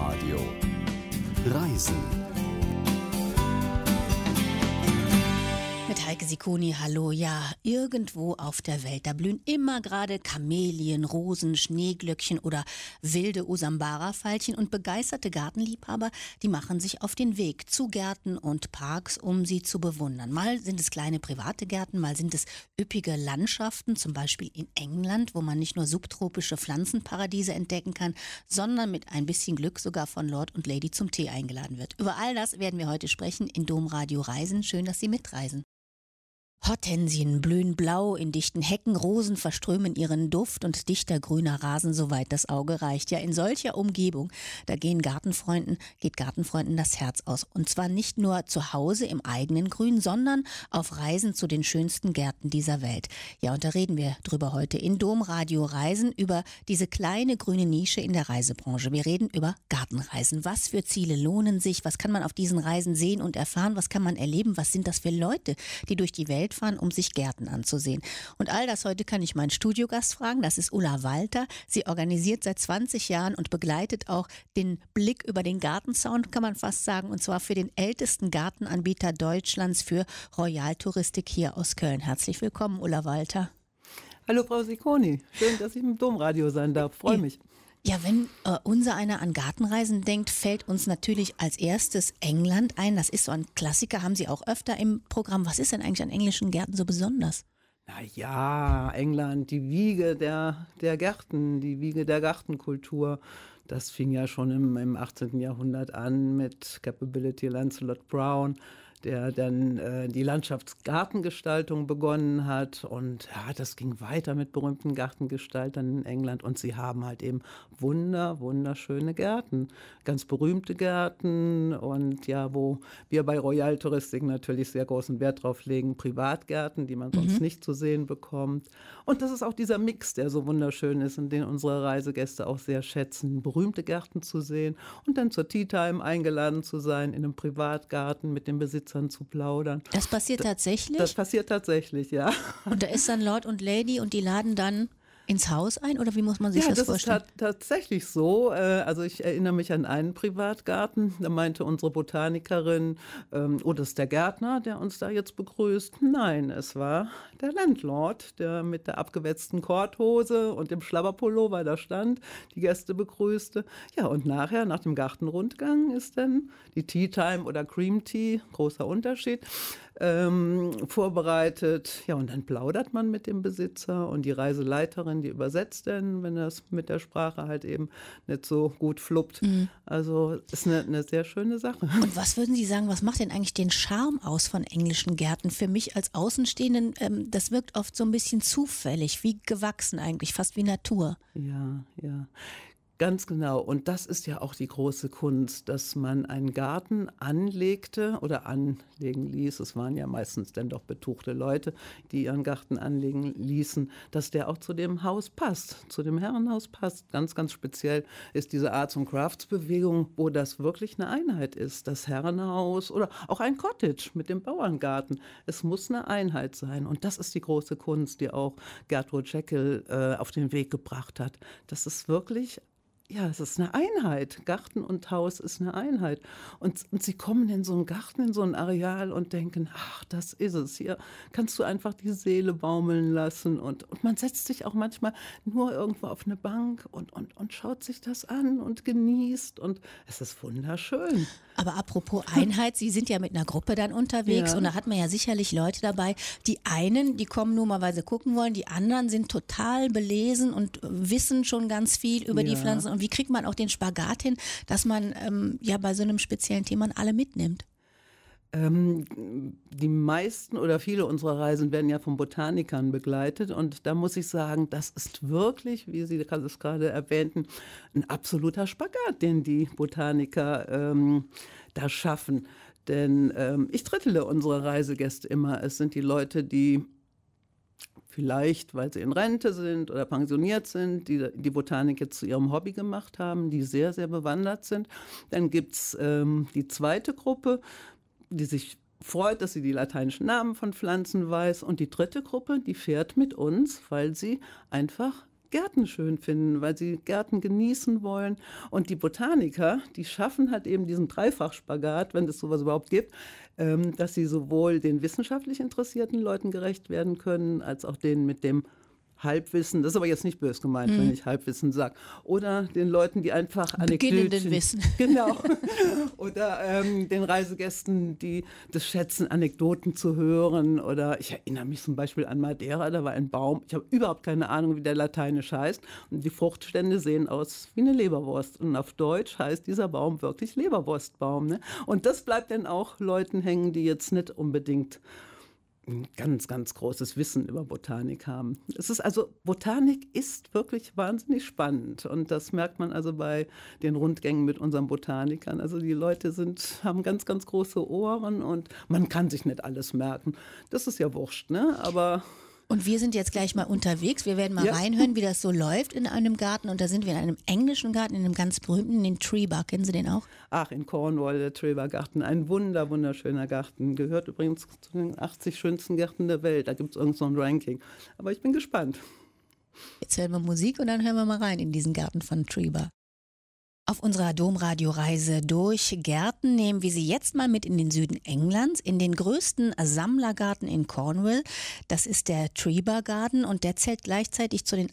Domradio Reisen. Mit Heike Sikoni, hallo. Ja, irgendwo auf der Welt, da blühen immer gerade Kamelien, Rosen, Schneeglöckchen oder wilde Usambara-Veilchen und begeisterte Gartenliebhaber, die machen sich auf den Weg zu Gärten und Parks, um sie zu bewundern. Mal sind es kleine private Gärten, mal sind es üppige Landschaften, zum Beispiel in England, wo man nicht nur subtropische Pflanzenparadiese entdecken kann, sondern mit ein bisschen Glück sogar von Lord und Lady zum Tee eingeladen wird. Über all das werden wir heute sprechen in Domradio Reisen. Schön, dass Sie mitreisen. Hortensien blühen blau in dichten Hecken, Rosen verströmen ihren Duft und dichter grüner Rasen, soweit das Auge reicht. Ja, in solcher Umgebung, da geht Gartenfreunden das Herz aus. Und zwar nicht nur zu Hause im eigenen Grün, sondern auf Reisen zu den schönsten Gärten dieser Welt. Ja, und da reden wir drüber heute in Domradio Reisen über diese kleine grüne Nische in der Reisebranche. Wir reden über Gartenreisen. Was für Ziele lohnen sich? Was kann man auf diesen Reisen sehen und erfahren? Was kann man erleben? Was sind das für Leute, die durch die Welt fahren, um sich Gärten anzusehen? Und all das heute kann ich meinen Studiogast fragen. Das ist Ulla Walter. Sie organisiert seit 20 Jahren und begleitet auch den Blick über den Gartenzaun, kann man fast sagen, und zwar für den ältesten Gartenanbieter Deutschlands für Royal-Touristik hier aus Köln. Herzlich willkommen, Ulla Walter. Hallo Frau Sikoni, schön, dass ich im Domradio sein darf. Freue mich. Ja, wenn unser einer an Gartenreisen denkt, fällt uns natürlich als erstes England ein. Das ist so ein Klassiker, haben Sie auch öfter im Programm. Was ist denn eigentlich an englischen Gärten so besonders? Na ja, England, die Wiege der Gärten, die Wiege der Gartenkultur. Das fing ja schon im 18. Jahrhundert an mit Capability Lancelot Brown, der dann die Landschaftsgartengestaltung begonnen hat. Und ja, das ging weiter mit berühmten Gartengestaltern in England. Und sie haben halt eben wunderschöne Gärten, ganz berühmte Gärten. Und ja, wo wir bei Royal Touristik natürlich sehr großen Wert drauf legen, Privatgärten, die man sonst nicht zu sehen bekommt. Und das ist auch dieser Mix, der so wunderschön ist und den unsere Reisegäste auch sehr schätzen, berühmte Gärten zu sehen und dann zur Tea Time eingeladen zu sein in einem Privatgarten mit dem Besitzer zu plaudern. Das passiert tatsächlich? Das passiert tatsächlich, ja. Und da ist dann Lord und Lady und die laden dann ins Haus ein, oder wie muss man sich das vorstellen? Ja, das ist tatsächlich so. Also ich erinnere mich an einen Privatgarten, da meinte unsere Botanikerin, das ist der Gärtner, der uns da jetzt begrüßt. Nein, es war der Landlord, der mit der abgewetzten Korthose und dem Schlabberpullover da stand, die Gäste begrüßte. Ja, und nachher, nach dem Gartenrundgang, ist dann die Tea Time oder Cream Tea, großer Unterschied, vorbereitet. Ja, und dann plaudert man mit dem Besitzer und die Reiseleiterin, die übersetzt dann, wenn das mit der Sprache halt eben nicht so gut fluppt. Also ist eine sehr schöne Sache. Und was würden Sie sagen, was macht denn eigentlich den Charme aus von englischen Gärten? Für mich als Außenstehenden, das wirkt oft so ein bisschen zufällig, wie gewachsen eigentlich, fast wie Natur. Ja. Ganz genau. Und das ist ja auch die große Kunst, dass man einen Garten anlegte oder anlegen ließ. Es waren ja meistens dann doch betuchte Leute, die ihren Garten anlegen ließen, dass der auch zu dem Haus passt, zu dem Herrenhaus passt. Ganz, ganz speziell ist diese Arts- und Crafts-Bewegung, wo das wirklich eine Einheit ist. Das Herrenhaus oder auch ein Cottage mit dem Bauerngarten. Es muss eine Einheit sein. Und das ist die große Kunst, die auch Gertrude Jekyll auf den Weg gebracht hat. Das ist wirklich... Ja, es ist eine Einheit. Garten und Haus ist eine Einheit. Und sie kommen in so einen Garten, in so ein Areal und denken, ach, das ist es. Hier kannst du einfach die Seele baumeln lassen. Und man setzt sich auch manchmal nur irgendwo auf eine Bank und schaut sich das an und genießt. Und es ist wunderschön. Aber apropos Einheit, Sie sind ja mit einer Gruppe dann unterwegs, ja. Und da hat man ja sicherlich Leute dabei. Die einen, die kommen nur mal, weil sie gucken wollen. Die anderen sind total belesen und wissen schon ganz viel über die Pflanzen. Und wie kriegt man auch den Spagat hin, dass man bei so einem speziellen Thema alle mitnimmt? Die meisten oder viele unserer Reisen werden ja von Botanikern begleitet. Und da muss ich sagen, das ist wirklich, wie Sie es gerade erwähnten, ein absoluter Spagat, den die Botaniker da schaffen. Denn ich drittele unsere Reisegäste immer. Es sind die Leute, die vielleicht, weil sie in Rente sind oder pensioniert sind, die Botanik jetzt zu ihrem Hobby gemacht haben, die sehr, sehr bewandert sind. Dann gibt's die zweite Gruppe, die sich freut, dass sie die lateinischen Namen von Pflanzen weiß. Und die dritte Gruppe, die fährt mit uns, weil sie einfach Gärten schön finden, weil sie Gärten genießen wollen. Und die Botaniker, die schaffen halt eben diesen Dreifachspagat, wenn es sowas überhaupt gibt, dass sie sowohl den wissenschaftlich interessierten Leuten gerecht werden können, als auch denen mit dem Halbwissen, das ist aber jetzt nicht böse gemeint, wenn ich Halbwissen sage, oder den Leuten, die einfach Beginnenden Wissen. Genau. Oder den Reisegästen, die das schätzen, Anekdoten zu hören. Oder ich erinnere mich zum Beispiel an Madeira, da war ein Baum, ich habe überhaupt keine Ahnung, wie der lateinisch heißt. Und die Fruchtstände sehen aus wie eine Leberwurst. Und auf Deutsch heißt dieser Baum wirklich Leberwurstbaum. Ne? Und das bleibt dann auch Leuten hängen, die jetzt nicht unbedingt ein ganz, ganz großes Wissen über Botanik haben. Botanik ist wirklich wahnsinnig spannend und das merkt man also bei den Rundgängen mit unseren Botanikern. Also die Leute haben ganz, ganz große Ohren und man kann sich nicht alles merken. Das ist ja wurscht, ne? Aber Und wir sind jetzt gleich mal unterwegs. Wir werden mal reinhören, wie das so läuft in einem Garten. Und da sind wir in einem englischen Garten, in einem ganz berühmten, den Tree Bar. Kennen Sie den auch? Ach, in Cornwall, der Tree Bar Garten. Ein wunderschöner Garten. Gehört übrigens zu den 80 schönsten Gärten der Welt. Da gibt es irgend so ein Ranking. Aber ich bin gespannt. Jetzt hören wir Musik und dann hören wir mal rein in diesen Garten von Tree Bar. Auf unserer Domradio-Reise durch Gärten nehmen wir Sie jetzt mal mit in den Süden Englands, in den größten Sammlergarten in Cornwall. Das ist der Tree Bar Garden und der zählt gleichzeitig zu den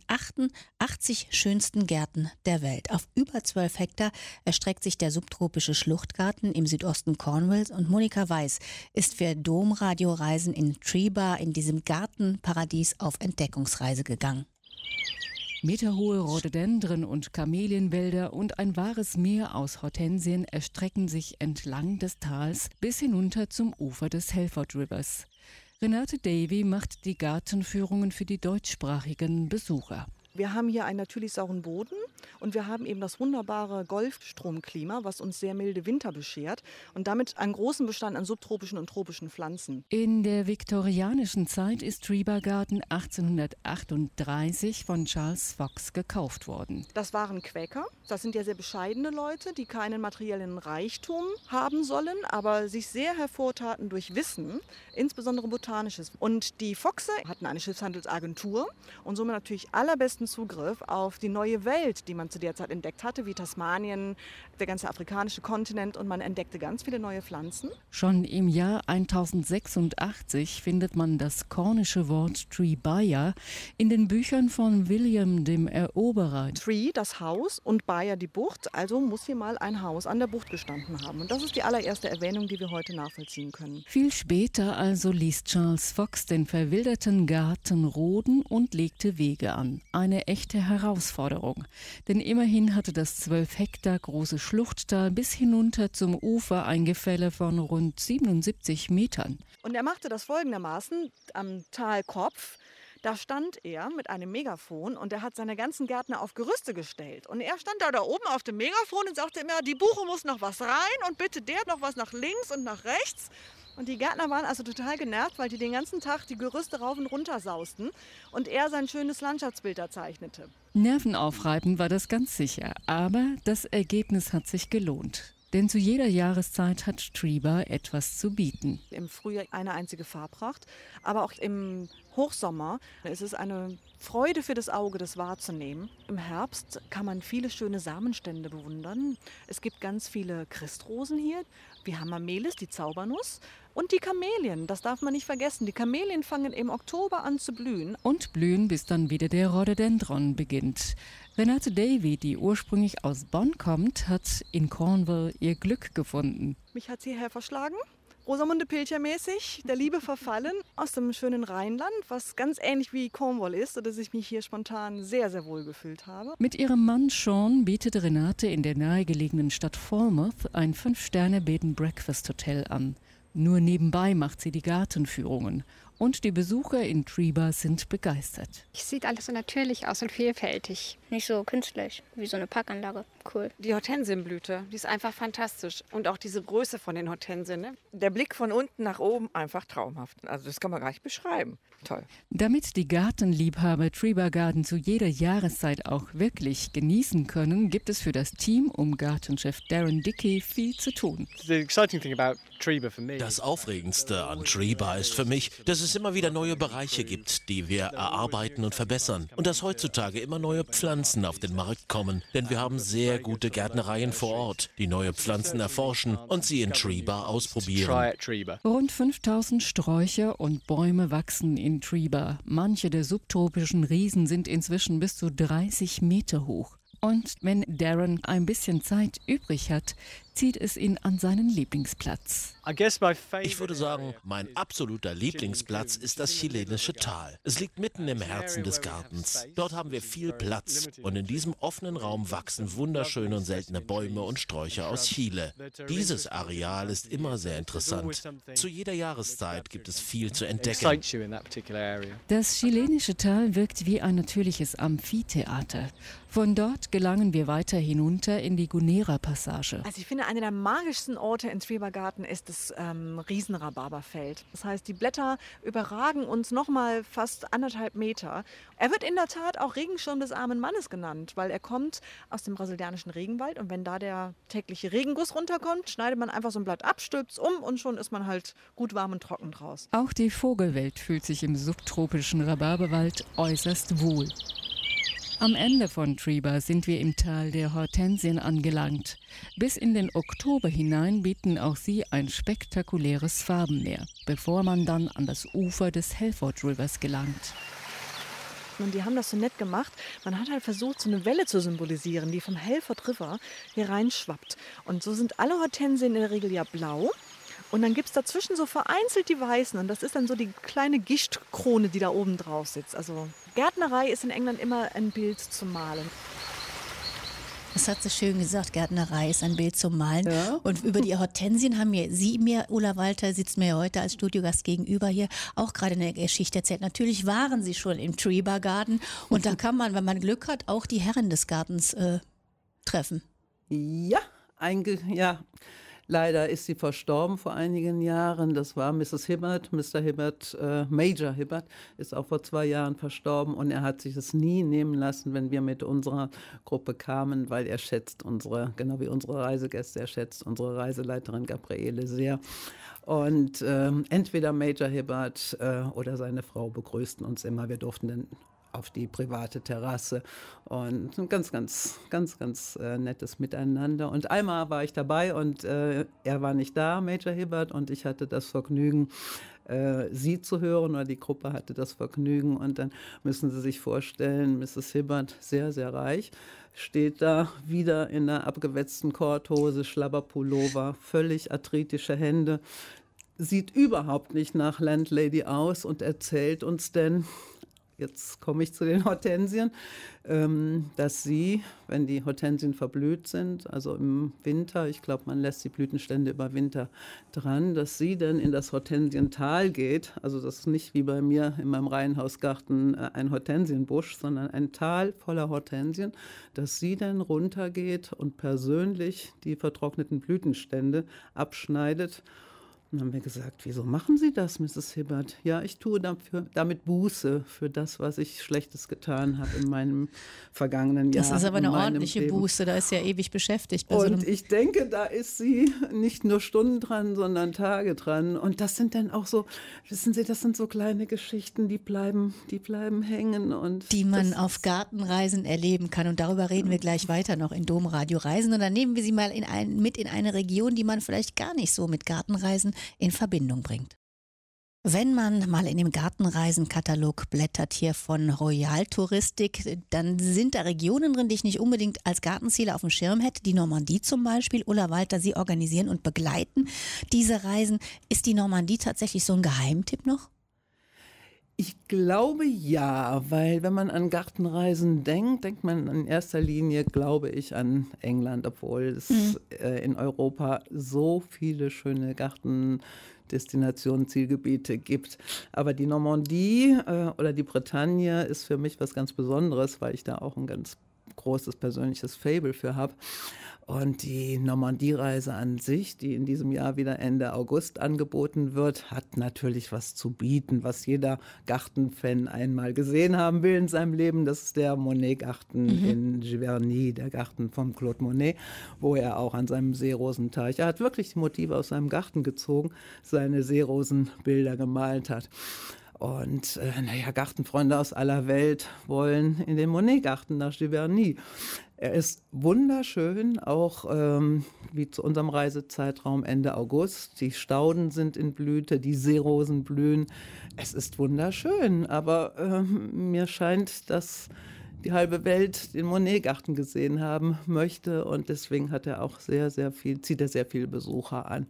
88 schönsten Gärten der Welt. Auf über 12 Hektar erstreckt sich der subtropische Schluchtgarten im Südosten Cornwalls und Monika Weiß ist für Domradio-Reisen in Tree Bar in diesem Gartenparadies auf Entdeckungsreise gegangen. Meterhohe Rhododendren und Kamelienwälder und ein wahres Meer aus Hortensien erstrecken sich entlang des Tals bis hinunter zum Ufer des Halford Rivers. Renate Davy macht die Gartenführungen für die deutschsprachigen Besucher. Wir haben hier einen natürlich sauren Boden und wir haben eben das wunderbare Golfstromklima, was uns sehr milde Winter beschert und damit einen großen Bestand an subtropischen und tropischen Pflanzen. In der viktorianischen Zeit ist Tree Bar Garden 1838 von Charles Fox gekauft worden. Das waren Quäker. Das sind ja sehr bescheidene Leute, die keinen materiellen Reichtum haben sollen, aber sich sehr hervortaten durch Wissen, insbesondere botanisches. Und die Foxe hatten eine Schiffshandelsagentur und somit natürlich allerbesten Zugriff auf die neue Welt, die man zu der Zeit entdeckt hatte, wie Tasmanien, der ganze afrikanische Kontinent und man entdeckte ganz viele neue Pflanzen. Schon im Jahr 1086 findet man das kornische Wort Treebyre in den Büchern von William dem Eroberer. Tree, das Haus, und Byre, die Bucht, also muss hier mal ein Haus an der Bucht gestanden haben. Und das ist die allererste Erwähnung, die wir heute nachvollziehen können. Viel später also ließ Charles Fox den verwilderten Garten roden und legte Wege an. Eine echte Herausforderung, denn immerhin hatte das 12 Hektar große Schluchttal bis hinunter zum Ufer ein Gefälle von rund 77 Metern. Und er machte das folgendermaßen: am Talkopf, da stand er mit einem Megafon und er hat seine ganzen Gärtner auf Gerüste gestellt. Und er stand da oben auf dem Megafon und sagte immer, die Buche muss noch was rein und bitte der noch was nach links und nach rechts. Und die Gärtner waren also total genervt, weil die den ganzen Tag die Gerüste rauf und runter sausten und er sein schönes Landschaftsbild da zeichnete. Nervenaufreibend war das ganz sicher, aber das Ergebnis hat sich gelohnt. Denn zu jeder Jahreszeit hat Tree Bar etwas zu bieten. Im Frühjahr eine einzige Farbpracht, aber auch im Hochsommer ist es eine Freude für das Auge, das wahrzunehmen. Im Herbst kann man viele schöne Samenstände bewundern. Es gibt ganz viele Christrosen hier. Wir haben Amelis, die Zaubernuss, und die Kamelien. Das darf man nicht vergessen. Die Kamelien fangen im Oktober an zu blühen. Und blühen, bis dann wieder der Rhododendron beginnt. Renate Davy, die ursprünglich aus Bonn kommt, hat in Cornwall ihr Glück gefunden. Mich hat hierher verschlagen. Rosamunde Pilcher-mäßig, der Liebe verfallen, aus dem schönen Rheinland, was ganz ähnlich wie Cornwall ist, sodass ich mich hier spontan sehr, sehr wohl gefühlt habe. Mit ihrem Mann Sean bietet Renate in der nahegelegenen Stadt Falmouth ein 5-Sterne-Bed-and-Breakfast-Hotel an. Nur nebenbei macht sie die Gartenführungen. Und die Besucher in Tree Bar sind begeistert. Es sieht alles so natürlich aus und vielfältig. Nicht so künstlich, wie so eine Parkanlage. Cool. Die Hortensienblüte, die ist einfach fantastisch. Und auch diese Größe von den Hortensien. Ne? Der Blick von unten nach oben, einfach traumhaft. Also das kann man gar nicht beschreiben. Toll. Damit die Gartenliebhaber Tree Bar Garden zu jeder Jahreszeit auch wirklich genießen können, gibt es für das Team um Gartenchef Darren Dickey viel zu tun. The exciting thing about Das Aufregendste an Treeba ist für mich, dass es immer wieder neue Bereiche gibt, die wir erarbeiten und verbessern. Und dass heutzutage immer neue Pflanzen auf den Markt kommen. Denn wir haben sehr gute Gärtnereien vor Ort, die neue Pflanzen erforschen und sie in Treeba ausprobieren. Rund 5000 Sträucher und Bäume wachsen in Treeba. Manche der subtropischen Riesen sind inzwischen bis zu 30 Meter hoch. Und wenn Darren ein bisschen Zeit übrig hat, zieht es ihn an seinen Lieblingsplatz. Ich würde sagen, mein absoluter Lieblingsplatz ist das chilenische Tal. Es liegt mitten im Herzen des Gartens. Dort haben wir viel Platz und in diesem offenen Raum wachsen wunderschöne und seltene Bäume und Sträucher aus Chile. Dieses Areal ist immer sehr interessant. Zu jeder Jahreszeit gibt es viel zu entdecken. Das chilenische Tal wirkt wie ein natürliches Amphitheater. Von dort gelangen wir weiter hinunter in die Gunera-Passage. Also ich finde, einer der magischsten Orte in Treeba Garten ist das Riesenrhabarberfeld. Das heißt, die Blätter überragen uns nochmal fast 1,5 Meter. Er wird in der Tat auch Regenschirm des armen Mannes genannt, weil er kommt aus dem brasilianischen Regenwald und wenn da der tägliche Regenguss runterkommt, schneidet man einfach so ein Blatt ab, stülpt's um und schon ist man halt gut warm und trocken draus. Auch die Vogelwelt fühlt sich im subtropischen Rhabarberwald äußerst wohl. Am Ende von Treeba sind wir im Tal der Hortensien angelangt. Bis in den Oktober hinein bieten auch sie ein spektakuläres Farbenmeer, bevor man dann an das Ufer des Halford Rivers gelangt. Und die haben das so nett gemacht. Man hat halt versucht, so eine Welle zu symbolisieren, die vom Halford River hier reinschwappt. Und so sind alle Hortensien in der Regel ja blau. Und dann gibt es dazwischen so vereinzelt die Weißen. Und das ist dann so die kleine Gischtkrone, die da oben drauf sitzt. Also Gärtnerei ist in England immer ein Bild zum Malen. Das hat sie schön gesagt, Gärtnerei ist ein Bild zum Malen. Ja. Und über die Hortensien haben mir Ulla Walter sitzt mir heute als Studiogast gegenüber hier, auch gerade eine Geschichte erzählt. Natürlich waren sie schon im Treeba Garden und da kann man, wenn man Glück hat, auch die Herren des Gartens treffen. Ja, leider ist sie verstorben vor einigen Jahren. Das war Mrs. Hibbert. Mr. Hibbert, Major Hibbert, ist auch vor 2 Jahren verstorben. Und er hat sich es nie nehmen lassen, wenn wir mit unserer Gruppe kamen, weil er schätzt genau wie unsere Reisegäste, er schätzt unsere Reiseleiterin Gabriele sehr. Und entweder Major Hibbert oder seine Frau begrüßten uns immer. Wir durften dann auf die private Terrasse und ein ganz nettes Miteinander. Und einmal war ich dabei und er war nicht da, Major Hibbert, und ich hatte das Vergnügen, sie zu hören, oder die Gruppe hatte das Vergnügen. Und dann müssen Sie sich vorstellen, Mrs. Hibbert, sehr, sehr reich, steht da wieder in einer abgewetzten Korthose, Schlabberpullover, völlig arthritische Hände, sieht überhaupt nicht nach Landlady aus und erzählt uns denn, jetzt komme ich zu den Hortensien, dass sie, wenn die Hortensien verblüht sind, also im Winter, ich glaube, man lässt die Blütenstände über Winter dran, dass sie dann in das Hortensiental geht. Also das ist nicht wie bei mir in meinem Reihenhausgarten ein Hortensienbusch, sondern ein Tal voller Hortensien, dass sie dann runtergeht und persönlich die vertrockneten Blütenstände abschneidet. Und dann haben wir gesagt, wieso machen Sie das, Mrs. Hibbert? Ja, ich tue damit Buße für das, was ich Schlechtes getan habe in meinem vergangenen Jahr. Das ist aber eine ordentliche Buße, da ist ja ewig beschäftigt. Und ich denke, da ist sie nicht nur Stunden dran, sondern Tage dran. Und das sind dann auch so, wissen Sie, das sind so kleine Geschichten, die bleiben hängen. Und die man auf Gartenreisen erleben kann. Und darüber reden wir gleich weiter noch in Domradio Reisen. Und dann nehmen wir Sie mal mit in eine Region, die man vielleicht gar nicht so mit Gartenreisen in Verbindung bringt. Wenn man mal in dem Gartenreisenkatalog blättert hier von Royal Touristik, dann sind da Regionen drin, die ich nicht unbedingt als Gartenziele auf dem Schirm hätte. Die Normandie zum Beispiel. Ulla Walter, Sie organisieren und begleiten diese Reisen. Ist die Normandie tatsächlich so ein Geheimtipp noch? Ich glaube ja, weil wenn man an Gartenreisen denkt man in erster Linie, glaube ich, an England, obwohl es in Europa so viele schöne Gartendestinationen, Zielgebiete gibt. Aber die Normandie oder die Bretagne ist für mich was ganz Besonderes, weil ich da auch ein ganz großes persönliches Faible für habe. Und die Normandie-Reise an sich, die in diesem Jahr wieder Ende August angeboten wird, hat natürlich was zu bieten, was jeder Gartenfan einmal gesehen haben will in seinem Leben. Das ist der Monet-Garten in Giverny, der Garten von Claude Monet, wo er auch an seinem Seerosenteich, er hat wirklich die Motive aus seinem Garten gezogen, seine Seerosenbilder gemalt hat. Und Gartenfreunde aus aller Welt wollen in den Monet-Garten nach Giverny. Er ist wunderschön, auch wie zu unserem Reisezeitraum Ende August. Die Stauden sind in Blüte, die Seerosen blühen. Es ist wunderschön, aber mir scheint, dass die halbe Welt den Monet-Garten gesehen haben möchte und deswegen hat er auch zieht er sehr viele Besucher an.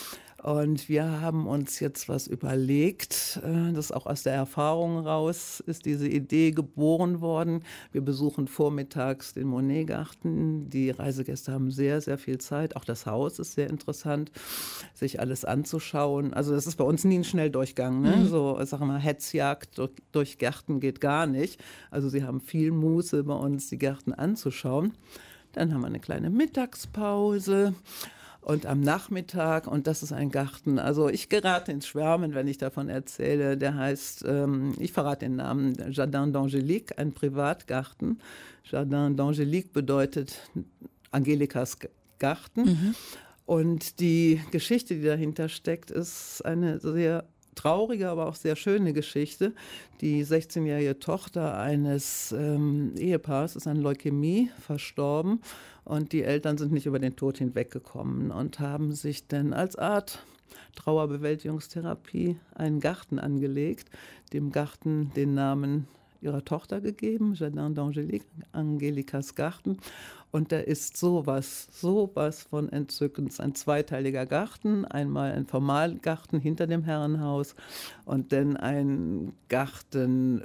Und wir haben uns jetzt was überlegt, das auch aus der Erfahrung raus ist diese Idee geboren worden. Wir besuchen vormittags den Monet-Garten. Die Reisegäste haben sehr, sehr viel Zeit. Auch das Haus ist sehr interessant, sich alles anzuschauen. Also das ist bei uns nie ein Schnelldurchgang. Ne? So, sagen wir, Hetzjagd durch Gärten geht gar nicht. Also sie haben viel Muße, bei uns die Gärten anzuschauen. Dann haben wir eine kleine Mittagspause. Und am Nachmittag, und das ist ein Garten, also ich gerate ins Schwärmen, wenn ich davon erzähle, der heißt, ich verrate den Namen, Jardin d'Angélique, ein Privatgarten. Jardin d'Angélique bedeutet Angelikas Garten. Und die Geschichte, die dahinter steckt, ist eine sehr traurige, aber auch sehr schöne Geschichte. Die 16-jährige Tochter eines Ehepaars ist an Leukämie verstorben und die Eltern sind nicht über den Tod hinweggekommen und haben sich dann als Art Trauerbewältigungstherapie einen Garten angelegt, dem Garten den Namen ihrer Tochter gegeben, Jardin d'Angélique, Angelikas Garten. Und der ist sowas von entzückend. Ein zweiteiliger Garten, einmal ein Formalgarten hinter dem Herrenhaus und dann ein Garten,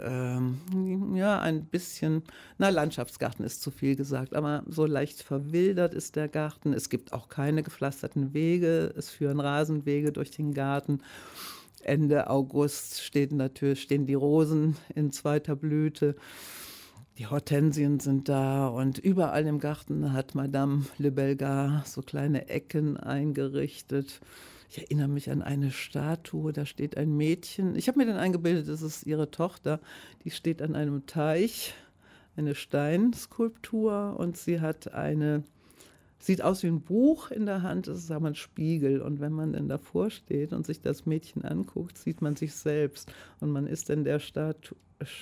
ein bisschen, Landschaftsgarten ist zu viel gesagt, aber so leicht verwildert ist der Garten. Es gibt auch keine gepflasterten Wege, es führen Rasenwege durch den Garten. Ende August stehen die Rosen in zweiter Blüte. Die Hortensien sind da und überall im Garten hat Madame Le Bellegarde so kleine Ecken eingerichtet. Ich erinnere mich an eine Statue, da steht ein Mädchen. Ich habe mir dann eingebildet, das ist ihre Tochter. Die steht an einem Teich, eine Steinskulptur und sie hat sieht aus wie ein Buch in der Hand, das ist aber ein Spiegel. Und wenn man dann davor steht und sich das Mädchen anguckt, sieht man sich selbst. Und man ist dann der Statur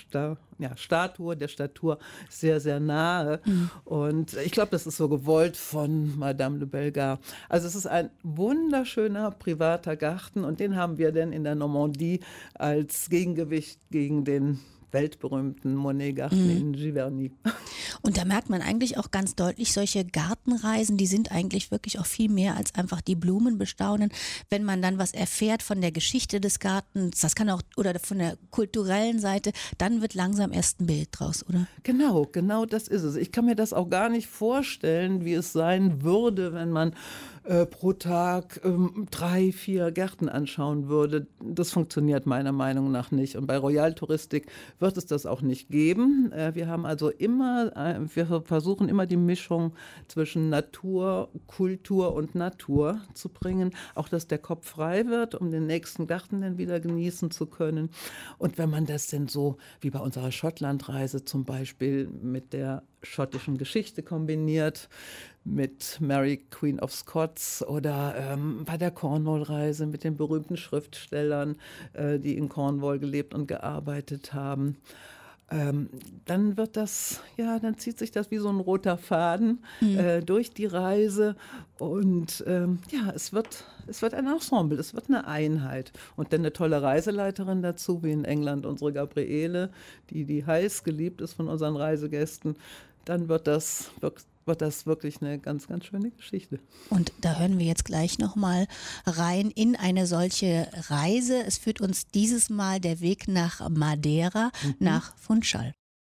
sehr, sehr nahe. Und ich glaube, das ist so gewollt von Madame Le Bellegarde. Also es ist ein wunderschöner privater Garten und den haben wir dann in der Normandie als Gegengewicht gegen den weltberühmten Monet-Garten in Giverny. Und da merkt man eigentlich auch ganz deutlich, solche Gartenreisen, die sind eigentlich wirklich auch viel mehr als einfach die Blumen bestaunen. Wenn man dann was erfährt von der Geschichte des Gartens, das kann auch, oder von der kulturellen Seite, dann wird langsam erst ein Bild draus, oder? Genau das ist es. Ich kann mir das auch gar nicht vorstellen, wie es sein würde, wenn man pro Tag 3, 4 Gärten anschauen würde. Das funktioniert meiner Meinung nach nicht. Und bei Royal Touristik wird es das auch nicht geben. Wir versuchen immer die Mischung zwischen Natur, Kultur und Natur zu bringen. Auch, dass der Kopf frei wird, um den nächsten Garten dann wieder genießen zu können. Und wenn man das denn so, wie bei unserer Schottlandreise zum Beispiel, mit der schottischen Geschichte kombiniert, mit Mary Queen of Scots oder bei der Cornwall-Reise mit den berühmten Schriftstellern, die in Cornwall gelebt und gearbeitet haben. Dann zieht sich das wie so ein roter Faden durch die Reise und es wird ein Ensemble, es wird eine Einheit. Und dann eine tolle Reiseleiterin dazu, wie in England unsere Gabriele, die heiß geliebt ist von unseren Reisegästen. Dann wird das wirklich eine ganz, ganz schöne Geschichte. Und da hören wir jetzt gleich nochmal rein in eine solche Reise. Es führt uns dieses Mal der Weg nach Madeira, nach Funchal.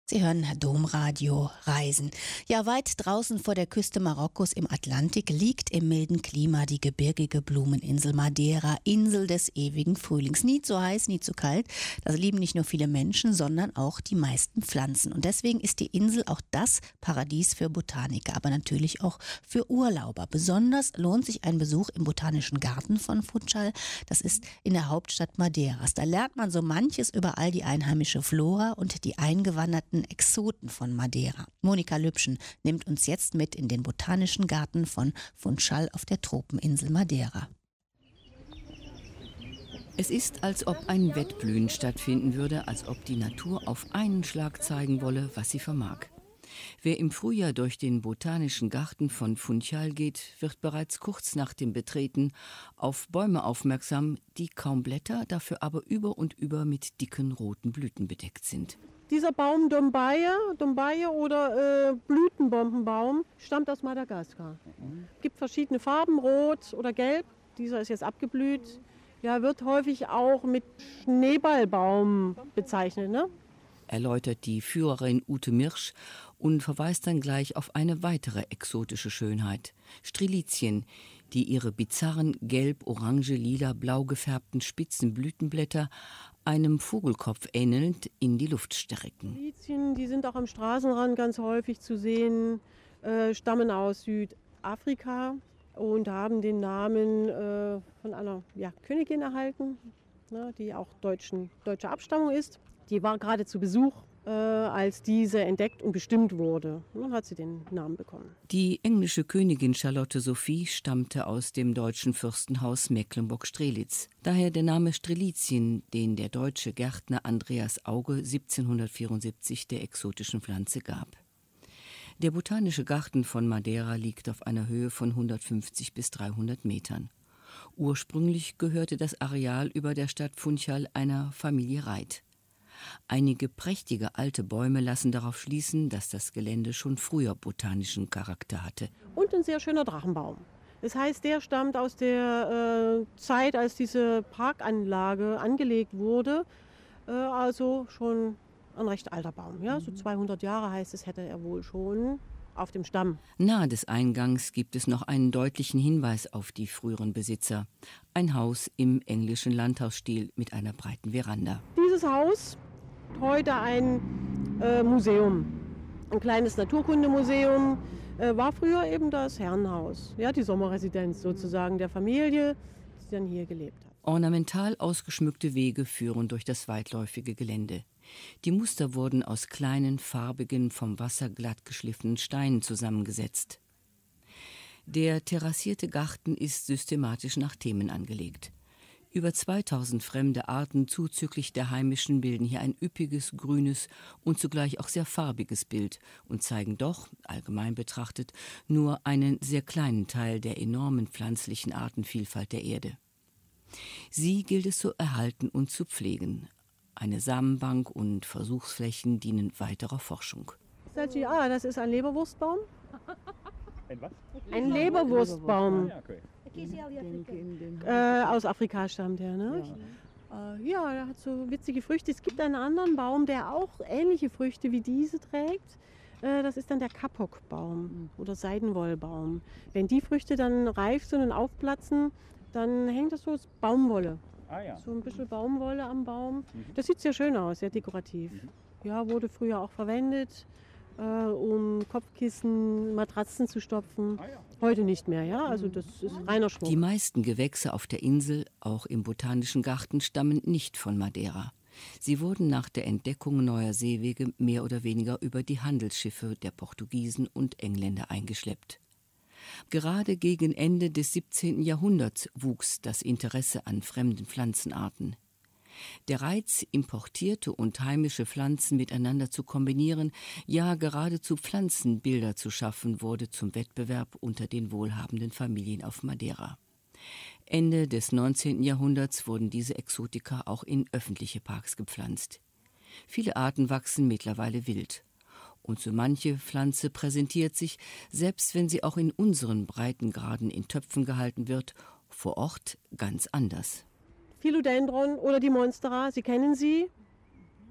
Sie hören Domradio Reisen. Ja, weit draußen vor der Küste Marokkos im Atlantik liegt im milden Klima die gebirgige Blumeninsel Madeira, Insel des ewigen Frühlings. Nie zu heiß, nie zu kalt. Das lieben nicht nur viele Menschen, sondern auch die meisten Pflanzen. Und deswegen ist die Insel auch das Paradies für Botaniker, aber natürlich auch für Urlauber. Besonders lohnt sich ein Besuch im Botanischen Garten von Funchal. Das ist in der Hauptstadt Madeiras. Da lernt man so manches über all die einheimische Flora und die eingewanderten Exoten von Madeira. Monika Lübschen nimmt uns jetzt mit in den Botanischen Garten von Funchal auf der Tropeninsel Madeira. Es ist, als ob ein Wettblühen stattfinden würde, als ob die Natur auf einen Schlag zeigen wolle, was sie vermag. Wer im Frühjahr durch den Botanischen Garten von Funchal geht, wird bereits kurz nach dem Betreten auf Bäume aufmerksam, die kaum Blätter, dafür aber über und über mit dicken roten Blüten bedeckt sind. Dieser Baum Dombaye oder Blütenbombenbaum stammt aus Madagaskar. Es gibt verschiedene Farben, rot oder gelb. Dieser ist jetzt abgeblüht. Ja, wird häufig auch mit Schneeballbaum bezeichnet, ne? Erläutert die Führerin Ute Mirsch und verweist dann gleich auf eine weitere exotische Schönheit. Strelizien, die ihre bizarren gelb, orange, lila, blau gefärbten spitzen Blütenblätter einem Vogelkopf ähnelnd in die Luft strecken. Strelizien, die sind auch am Straßenrand ganz häufig zu sehen, stammen aus Südafrika und haben den Namen von einer Königin erhalten, ne, die auch deutscher Abstammung ist. Die war gerade zu Besuch, als diese entdeckt und bestimmt wurde. Dann hat sie den Namen bekommen. Die englische Königin Charlotte Sophie stammte aus dem deutschen Fürstenhaus Mecklenburg-Strelitz. Daher der Name Strelizien, den der deutsche Gärtner Andreas Auge 1774 der exotischen Pflanze gab. Der Botanische Garten von Madeira liegt auf einer Höhe von 150 bis 300 Metern. Ursprünglich gehörte das Areal über der Stadt Funchal einer Familie Reit. Einige prächtige alte Bäume lassen darauf schließen, dass das Gelände schon früher botanischen Charakter hatte. Und ein sehr schöner Drachenbaum. Das heißt, der stammt aus der Zeit, als diese Parkanlage angelegt wurde. Also schon ein recht alter Baum. Ja? So 200 Jahre heißt es, hätte er wohl schon auf dem Stamm. Nahe des Eingangs gibt es noch einen deutlichen Hinweis auf die früheren Besitzer. Ein Haus im englischen Landhausstil mit einer breiten Veranda. Dieses Haus, heute ein Museum, ein kleines Naturkundemuseum, war früher eben das Herrenhaus, ja, die Sommerresidenz sozusagen der Familie, die dann hier gelebt hat. Ornamental ausgeschmückte Wege führen durch das weitläufige Gelände. Die Muster wurden aus kleinen, farbigen, vom Wasser glatt geschliffenen Steinen zusammengesetzt. Der terrassierte Garten ist systematisch nach Themen angelegt. Über 2000 fremde Arten zuzüglich der heimischen bilden hier ein üppiges, grünes und zugleich auch sehr farbiges Bild und zeigen doch, allgemein betrachtet, nur einen sehr kleinen Teil der enormen pflanzlichen Artenvielfalt der Erde. Sie gilt es zu erhalten und zu pflegen. Eine Samenbank und Versuchsflächen dienen weiterer Forschung. Das ist ein Leberwurstbaum. Ein was? Ein Leberwurstbaum. Ja, okay. Aus Afrika stammt er, ne? Ja, er hat so witzige Früchte. Es gibt einen anderen Baum, der auch ähnliche Früchte wie diese trägt. Das ist dann der Kapokbaum oder Seidenwollbaum. Wenn die Früchte dann reif sind und aufplatzen, dann hängt das so als Baumwolle. Ah, ja. So ein bisschen Baumwolle am Baum. Das sieht sehr schön aus, sehr dekorativ. Ja, wurde früher auch verwendet, um Kopfkissen, Matratzen zu stopfen. Heute nicht mehr, ja. Also das ist reiner Schmuck. Die meisten Gewächse auf der Insel, auch im Botanischen Garten, stammen nicht von Madeira. Sie wurden nach der Entdeckung neuer Seewege mehr oder weniger über die Handelsschiffe der Portugiesen und Engländer eingeschleppt. Gerade gegen Ende des 17. Jahrhunderts wuchs das Interesse an fremden Pflanzenarten. Der Reiz, importierte und heimische Pflanzen miteinander zu kombinieren, ja geradezu Pflanzenbilder zu schaffen, wurde zum Wettbewerb unter den wohlhabenden Familien auf Madeira. Ende des 19. Jahrhunderts wurden diese Exotika auch in öffentliche Parks gepflanzt. Viele Arten wachsen mittlerweile wild. Und so manche Pflanze präsentiert sich, selbst wenn sie auch in unseren Breitengraden in Töpfen gehalten wird, vor Ort ganz anders. Philodendron oder die Monstera, Sie kennen sie.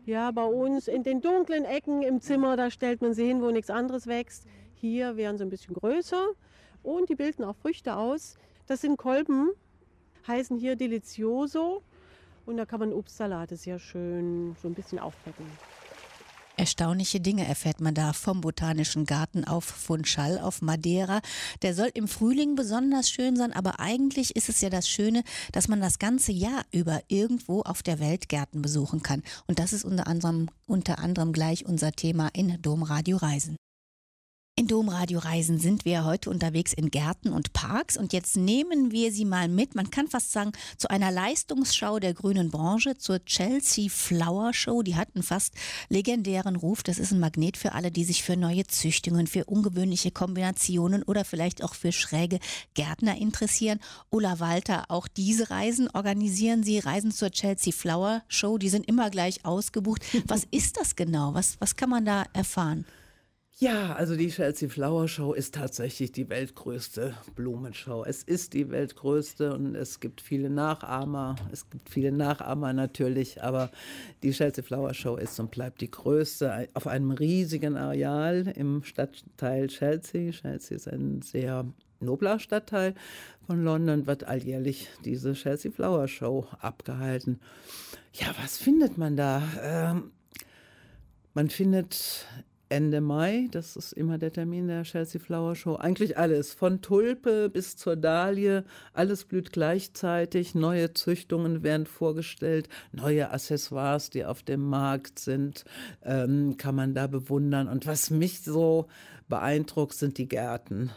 Ja, bei uns in den dunklen Ecken im Zimmer, da stellt man sie hin, wo nichts anderes wächst. Hier werden sie ein bisschen größer und die bilden auch Früchte aus. Das sind Kolben, heißen hier Delicioso und da kann man Obstsalate sehr schön so ein bisschen aufpeppen. Erstaunliche Dinge erfährt man da vom Botanischen Garten auf Funchal auf Madeira. Der soll im Frühling besonders schön sein, aber eigentlich ist es ja das Schöne, dass man das ganze Jahr über irgendwo auf der Welt Gärten besuchen kann. Und das ist unter anderem gleich unser Thema in Domradio Reisen. In Domradio Reisen sind wir heute unterwegs in Gärten und Parks und jetzt nehmen wir Sie mal mit, man kann fast sagen, zu einer Leistungsschau der grünen Branche, zur Chelsea Flower Show. Die hat einen fast legendären Ruf. Das ist ein Magnet für alle, die sich für neue Züchtungen, für ungewöhnliche Kombinationen oder vielleicht auch für schräge Gärtner interessieren. Ulla Walter, auch diese Reisen organisieren Sie, Reisen zur Chelsea Flower Show, die sind immer gleich ausgebucht. Was ist das genau? Was kann man da erfahren? Ja, also die Chelsea Flower Show ist tatsächlich die weltgrößte Blumenschau. Es ist die weltgrößte und es gibt viele Nachahmer. Es gibt viele Nachahmer natürlich, aber die Chelsea Flower Show ist und bleibt die größte auf einem riesigen Areal im Stadtteil Chelsea. Chelsea ist ein sehr nobler Stadtteil von London, wird alljährlich diese Chelsea Flower Show abgehalten. Ja, was findet man da? Man findet Ende Mai, das ist immer der Termin der Chelsea Flower Show, eigentlich alles, von Tulpe bis zur Dahlie, alles blüht gleichzeitig, neue Züchtungen werden vorgestellt, neue Accessoires, die auf dem Markt sind, kann man da bewundern. Und was mich so beeindruckt, sind die Gärten.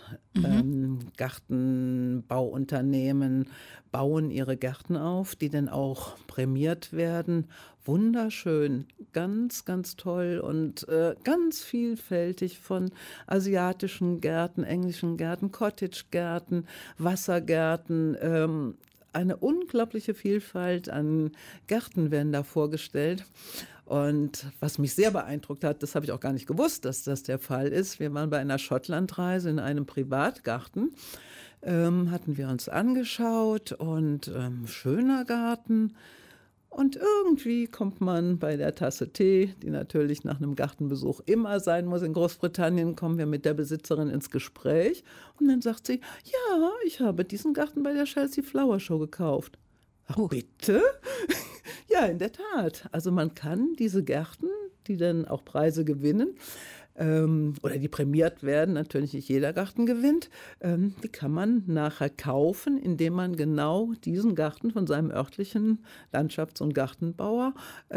Gartenbauunternehmen bauen ihre Gärten auf, die dann auch prämiert werden. Wunderschön, ganz, ganz toll und ganz vielfältig von asiatischen Gärten, englischen Gärten, Cottage-Gärten, Wassergärten. Eine unglaubliche Vielfalt an Gärten werden da vorgestellt. Und was mich sehr beeindruckt hat, das habe ich auch gar nicht gewusst, dass das der Fall ist. Wir waren bei einer Schottlandreise in einem Privatgarten, hatten wir uns angeschaut und schöner Garten. Und irgendwie kommt man bei der Tasse Tee, die natürlich nach einem Gartenbesuch immer sein muss in Großbritannien, kommen wir mit der Besitzerin ins Gespräch. Und dann sagt sie, ja, ich habe diesen Garten bei der Chelsea Flower Show gekauft. Ach, bitte? Ja, in der Tat. Also man kann diese Gärten, die dann auch Preise gewinnen, oder die prämiert werden, natürlich nicht jeder Garten gewinnt, die kann man nachher kaufen, indem man genau diesen Garten von seinem örtlichen Landschafts- und Gartenbauer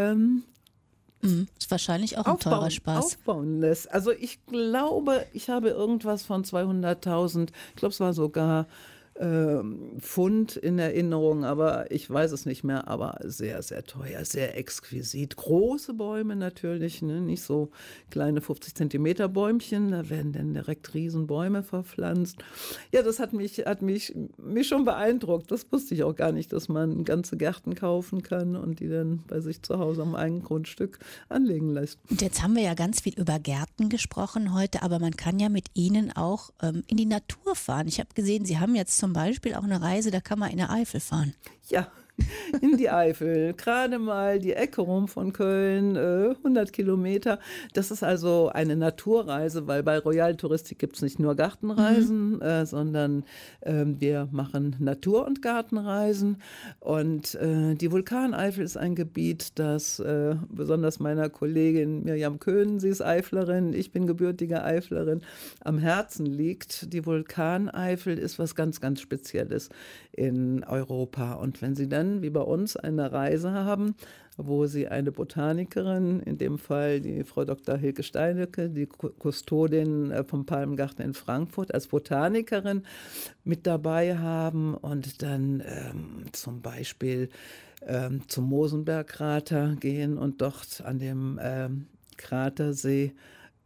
ist wahrscheinlich auch ein teurer Spaß. Aufbauen lässt. Also ich glaube, ich habe irgendwas von 200.000, ich glaube es war sogar Pfund in Erinnerung, aber ich weiß es nicht mehr, aber sehr, sehr teuer, sehr exquisit. Große Bäume natürlich, ne? Nicht so kleine 50 Zentimeter Bäumchen, da werden dann direkt Riesenbäume verpflanzt. Ja, das hat mich schon beeindruckt. Das wusste ich auch gar nicht, dass man ganze Gärten kaufen kann und die dann bei sich zu Hause am eigenen Grundstück anlegen lässt. Und jetzt haben wir ja ganz viel über Gärten gesprochen heute, aber man kann ja mit Ihnen auch in die Natur fahren. Ich habe gesehen, Sie haben jetzt zum Beispiel auch eine Reise, da kann man in der Eifel fahren. Ja, in die Eifel, gerade mal die Ecke rum von Köln, 100 Kilometer. Das ist also eine Naturreise, weil bei Royal Touristik gibt es nicht nur Gartenreisen, sondern wir machen Natur- und Gartenreisen. Und die Vulkaneifel ist ein Gebiet, das besonders meiner Kollegin Mirjam Köhn, sie ist Eiflerin, ich bin gebürtige Eiflerin, am Herzen liegt. Die Vulkaneifel ist was ganz, ganz Spezielles in Europa. Und wenn Sie dann wie bei uns eine Reise haben, wo Sie eine Botanikerin, in dem Fall die Frau Dr. Hilke Steinecke, die Kustodin vom Palmengarten in Frankfurt, als Botanikerin mit dabei haben und dann zum Beispiel zum Mosenbergkrater gehen und dort an dem Kratersee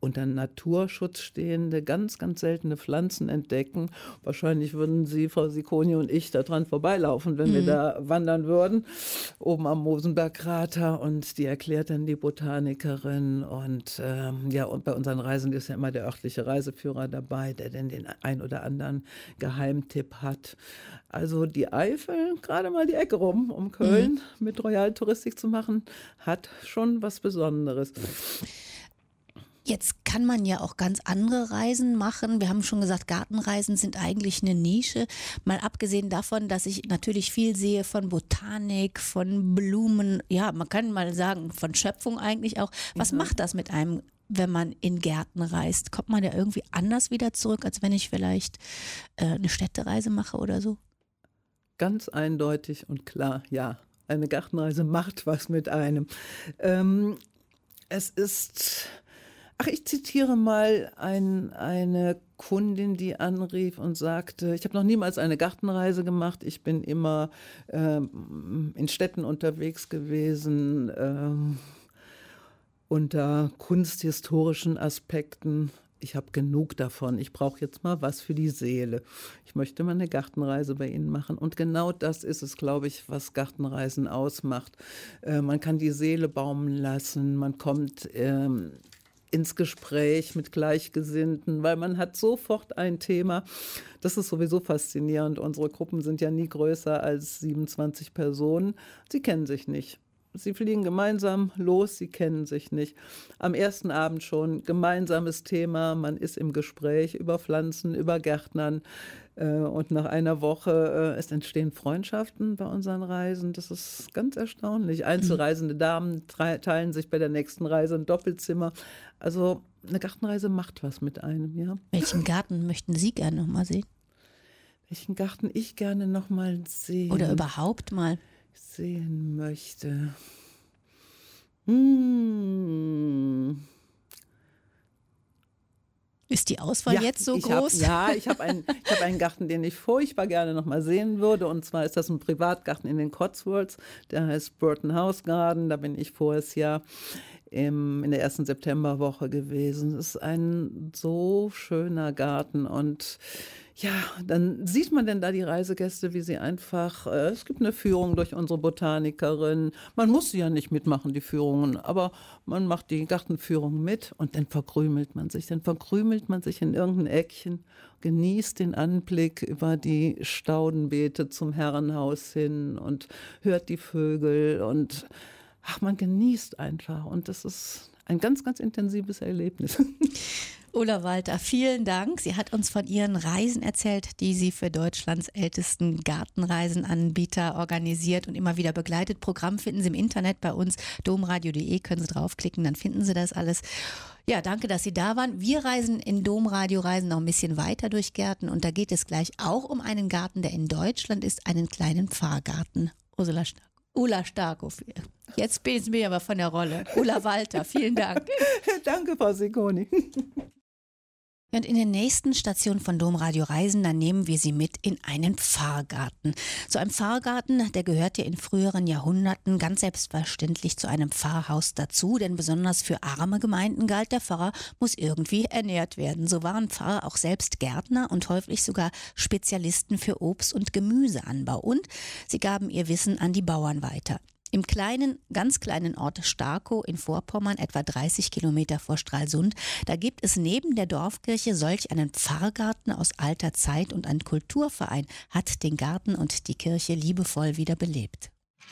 unter Naturschutz stehende, ganz, ganz seltene Pflanzen entdecken. Wahrscheinlich würden Sie, Frau Cicconi und ich, da dran vorbeilaufen, wenn wir da wandern würden, oben am Mosenbergkrater. Und die erklärt dann die Botanikerin. Und und bei unseren Reisen ist ja immer der örtliche Reiseführer dabei, der denn den ein oder anderen Geheimtipp hat. Also die Eifel, gerade mal die Ecke rum, um Köln mit Royal-Touristik zu machen, hat schon was Besonderes. Jetzt kann man ja auch ganz andere Reisen machen. Wir haben schon gesagt, Gartenreisen sind eigentlich eine Nische. Mal abgesehen davon, dass ich natürlich viel sehe von Botanik, von Blumen, ja, man kann mal sagen, von Schöpfung eigentlich auch. Was macht das mit einem, wenn man in Gärten reist? Kommt man da irgendwie anders wieder zurück, als wenn ich vielleicht eine Städtereise mache oder so? Ganz eindeutig und klar, ja. Eine Gartenreise macht was mit einem. Es ist... ich zitiere mal eine Kundin, die anrief und sagte, ich habe noch niemals eine Gartenreise gemacht, ich bin immer in Städten unterwegs gewesen, unter kunsthistorischen Aspekten. Ich habe genug davon, ich brauche jetzt mal was für die Seele. Ich möchte mal eine Gartenreise bei Ihnen machen. Und genau das ist es, glaube ich, was Gartenreisen ausmacht. Man kann die Seele baumeln lassen, man kommt ins Gespräch mit Gleichgesinnten, weil man hat sofort ein Thema. Das ist sowieso faszinierend. Unsere Gruppen sind ja nie größer als 27 Personen. Sie kennen sich nicht. Sie fliegen gemeinsam los, sie kennen sich nicht. Am ersten Abend schon gemeinsames Thema, man ist im Gespräch über Pflanzen, über Gärtnern. Und nach einer Woche es entstehen Freundschaften bei unseren Reisen. Das ist ganz erstaunlich. Einzelreisende Damen teilen sich bei der nächsten Reise ein Doppelzimmer. Also eine Gartenreise macht was mit einem, ja. Welchen Garten möchten Sie gerne noch mal sehen? Welchen Garten ich gerne noch mal sehen. Oder überhaupt mal sehen möchte. Ist die Auswahl jetzt so groß? Ich habe einen Garten, den ich furchtbar gerne noch mal sehen würde. Und zwar ist das ein Privatgarten in den Cotswolds. Der heißt Burton House Garden. Da bin ich voriges Jahr in der ersten Septemberwoche gewesen. Es ist ein so schöner Garten. Und ja, dann sieht man denn da die Reisegäste, wie sie einfach, es gibt eine Führung durch unsere Botanikerin. Man muss sie ja nicht mitmachen, die Führungen, aber man macht die Gartenführung mit und dann verkrümelt man sich. Dann verkrümelt man sich in irgendein Eckchen, genießt den Anblick über die Staudenbeete zum Herrenhaus hin und hört die Vögel und man genießt einfach. Und das ist ein ganz, ganz intensives Erlebnis. Ulla Walter, vielen Dank. Sie hat uns von ihren Reisen erzählt, die sie für Deutschlands ältesten Gartenreisenanbieter organisiert und immer wieder begleitet. Programm finden Sie im Internet bei uns, domradio.de, können Sie draufklicken, dann finden Sie das alles. Ja, danke, dass Sie da waren. Wir reisen in Domradio, reisen noch ein bisschen weiter durch Gärten und da geht es gleich auch um einen Garten, der in Deutschland ist, einen kleinen Pfarrgarten. Ulla Starkhoff. Jetzt bin ich mir aber von der Rolle. Ulla Walter, vielen Dank. Danke, Frau Cicconi. Und in den nächsten Stationen von Domradio Reisen, dann nehmen wir Sie mit in einen Pfarrgarten. So ein Pfarrgarten, der gehörte in früheren Jahrhunderten ganz selbstverständlich zu einem Pfarrhaus dazu, denn besonders für arme Gemeinden galt, der Pfarrer muss irgendwie ernährt werden. So waren Pfarrer auch selbst Gärtner und häufig sogar Spezialisten für Obst- und Gemüseanbau. Und sie gaben ihr Wissen an die Bauern weiter. Im ganz kleinen Ort Starkow in Vorpommern, etwa 30 Kilometer vor Stralsund, da gibt es neben der Dorfkirche solch einen Pfarrgarten aus alter Zeit und ein Kulturverein hat den Garten und die Kirche liebevoll wieder belebt.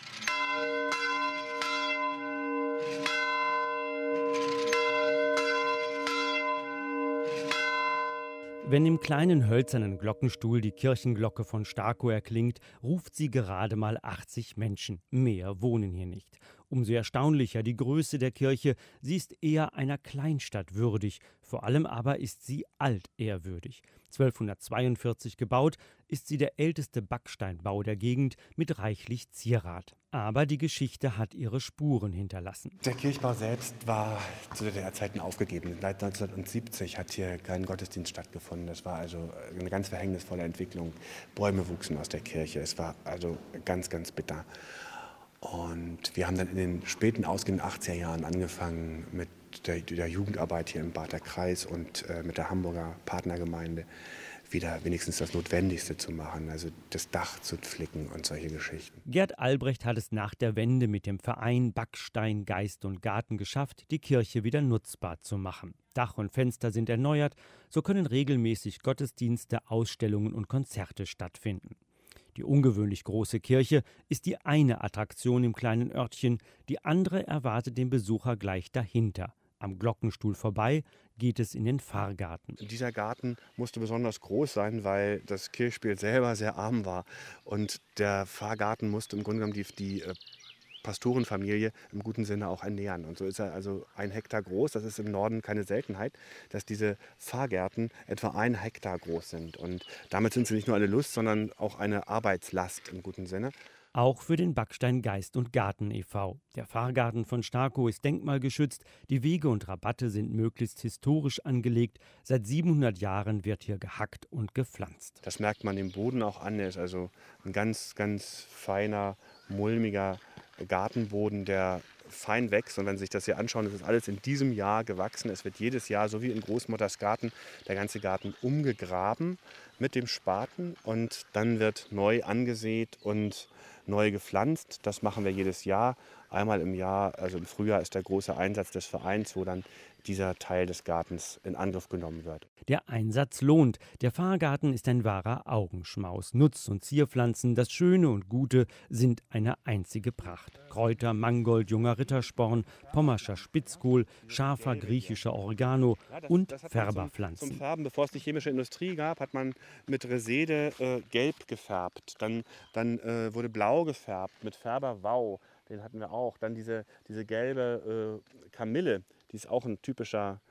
Wenn im kleinen hölzernen Glockenstuhl die Kirchenglocke von Starkow erklingt, ruft sie gerade mal 80 Menschen. Mehr wohnen hier nicht. Umso erstaunlicher die Größe der Kirche. Sie ist eher einer Kleinstadt würdig. Vor allem aber ist sie altehrwürdig. 1242 gebaut, ist sie der älteste Backsteinbau der Gegend mit reichlich Zierat. Aber die Geschichte hat ihre Spuren hinterlassen. Der Kirchbau selbst war zu DDR-Zeiten aufgegeben. Seit 1970 hat hier kein Gottesdienst stattgefunden. Das war also eine ganz verhängnisvolle Entwicklung. Bäume wuchsen aus der Kirche. Es war also ganz, ganz bitter. Und wir haben dann in den späten, ausgehenden 80er Jahren angefangen mit der Jugendarbeit hier im Barther Kreis und mit der Hamburger Partnergemeinde wieder wenigstens das Notwendigste zu machen, also das Dach zu flicken und solche Geschichten. Gerd Albrecht hat es nach der Wende mit dem Verein Backstein, Geist und Garten geschafft, die Kirche wieder nutzbar zu machen. Dach und Fenster sind erneuert, so können regelmäßig Gottesdienste, Ausstellungen und Konzerte stattfinden. Die ungewöhnlich große Kirche ist die eine Attraktion im kleinen Örtchen, die andere erwartet den Besucher gleich dahinter. Am Glockenstuhl vorbei geht es in den Pfarrgarten. Dieser Garten musste besonders groß sein, weil das Kirchspiel selber sehr arm war. Und der Pfarrgarten musste im Grunde genommen die Pastorenfamilie im guten Sinne auch ernähren. Und so ist er also 1 Hektar groß. Das ist im Norden keine Seltenheit, dass diese Pfarrgärten etwa 1 Hektar groß sind. Und damit sind sie nicht nur eine Lust, sondern auch eine Arbeitslast im guten Sinne. Auch für den Backstein Geist und Garten e.V. Der Pfarrgarten von Starkow ist denkmalgeschützt. Die Wege und Rabatte sind möglichst historisch angelegt. Seit 700 Jahren wird hier gehackt und gepflanzt. Das merkt man dem Boden auch an. Er ist also ein ganz, ganz feiner, mulmiger Gartenboden, der fein wächst. Und wenn Sie sich das hier anschauen, das ist alles in diesem Jahr gewachsen. Es wird jedes Jahr, so wie in Großmutters Garten, der ganze Garten umgegraben mit dem Spaten. Und dann wird neu angesät und neu gepflanzt. Das machen wir jedes Jahr. Einmal im Jahr, also im Frühjahr, ist der große Einsatz des Vereins, wo dann dieser Teil des Gartens in Angriff genommen wird. Der Einsatz lohnt. Der Pfarrgarten ist ein wahrer Augenschmaus. Nutz- und Zierpflanzen, das Schöne und Gute sind eine einzige Pracht. Kräuter, Mangold, junger Rittersporn, pommerscher Spitzkohl, scharfer griechischer Oregano und Färberpflanzen. Zum Färben, bevor es die chemische Industrie gab, hat man mit Resede gelb gefärbt. Dann wurde blau gefärbt mit Färberwau. Den hatten wir auch. Dann diese gelbe Kamille, die ist auch eine typische